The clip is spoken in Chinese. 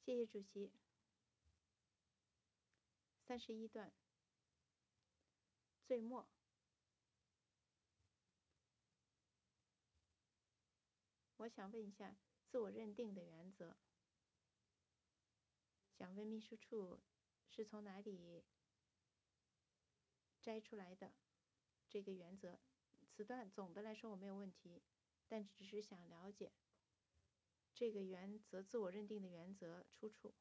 谢谢主席。31段最末，我想问一下自我认定的原则，想问秘书处是从哪里摘出来的这个原则。此段总的来说我没有问题，但只是想了解这个原则自我认定的原则出处。